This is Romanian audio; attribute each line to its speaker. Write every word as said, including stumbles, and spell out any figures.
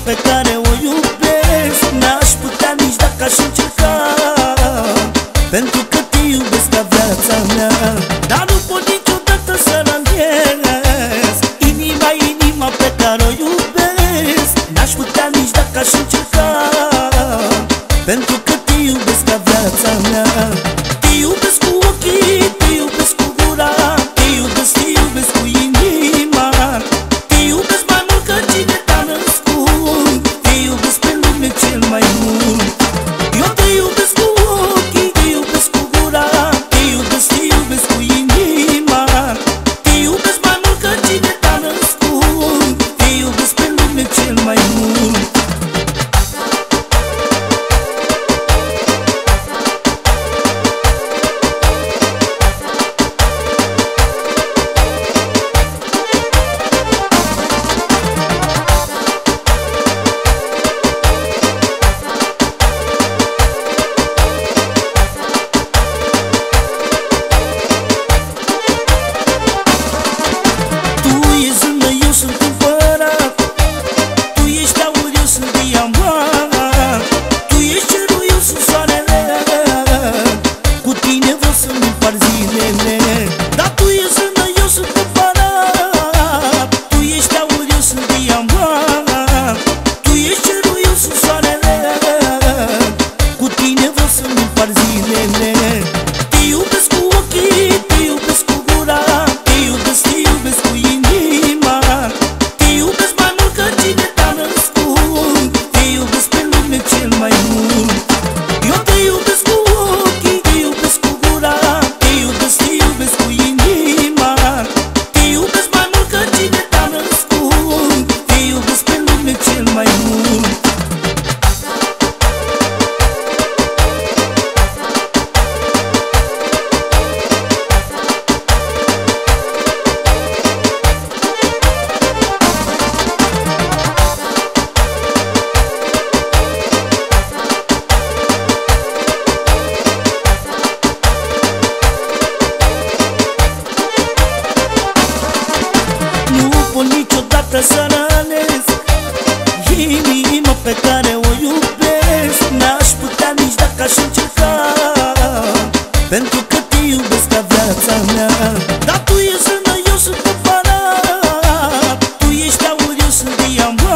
Speaker 1: pe care o iubesc. N-aș putea nici dacă aș încerca, pentru că te iubesc ca viața mea. Dar nu pot niciodată să ranghesc inima, inima pe care o iubesc. N-aș putea nici dacă aș încerca, pentru că te iubesc ca viața mea. Te iubesc cu ochii, te iubesc cu gura, te iubesc, te iubesc cu inima. Te iubesc mai mult ca cine te-a născut, te iubesc pe lume cel mai mult. Eu te iubesc cu ochii, te iubesc cu gura, te iubesc, te iubesc cu inima. Te iubesc mai mult ca cine te-a născut, te iubesc pe lume cel mai mult. Niciodată să rănesc inima pe care o iubesc. N-aș putea nici dacă aș încerca, pentru că te iubesc ca viața mea. Dar tu ești zână, eu sunt cumpărat, tu ești aur, eu sunt diamant.